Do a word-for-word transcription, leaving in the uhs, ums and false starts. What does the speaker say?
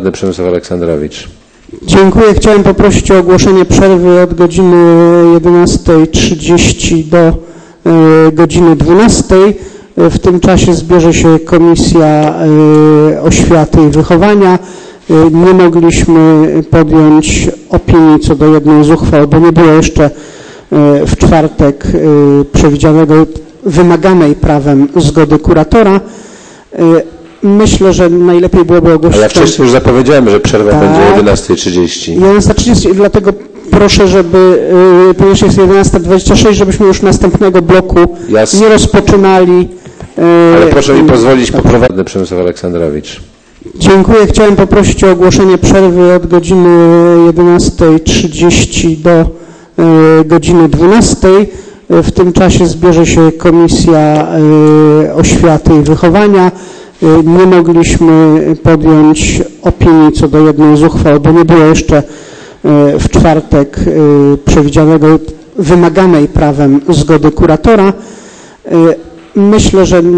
Przemysław Aleksandrowicz. Dziękuję. Chciałem poprosić o ogłoszenie przerwy od godziny jedenastej trzydzieści do y, godziny dwunastej. W tym czasie zbierze się Komisja y, Oświaty i Wychowania. Y, nie mogliśmy podjąć opinii co do jednej z uchwał, bo nie było jeszcze y, w czwartek y, przewidzianego, wymaganej prawem zgody kuratora. Y, Myślę, że najlepiej byłoby ogłosić... Ale ja wcześniej już zapowiedziałem, że przerwa tak, będzie o jedenastej trzydzieści. jedenasta trzydzieści, dlatego proszę, żeby, yy, ponieważ jest jedenasta dwadzieścia sześć, żebyśmy już następnego bloku Jasne. nie rozpoczynali. Yy, Ale proszę mi pozwolić tak. poprowadzić Przemysław Aleksandrowicz. Dziękuję. Chciałem poprosić o ogłoszenie przerwy od godziny jedenastej trzydzieści do yy, godziny dwunastej. W tym czasie zbierze się Komisja yy, Oświaty i Wychowania. Nie mogliśmy podjąć opinii co do jednej z uchwał, bo nie było jeszcze w czwartek przewidzianego, wymaganej prawem zgody kuratora. Myślę, że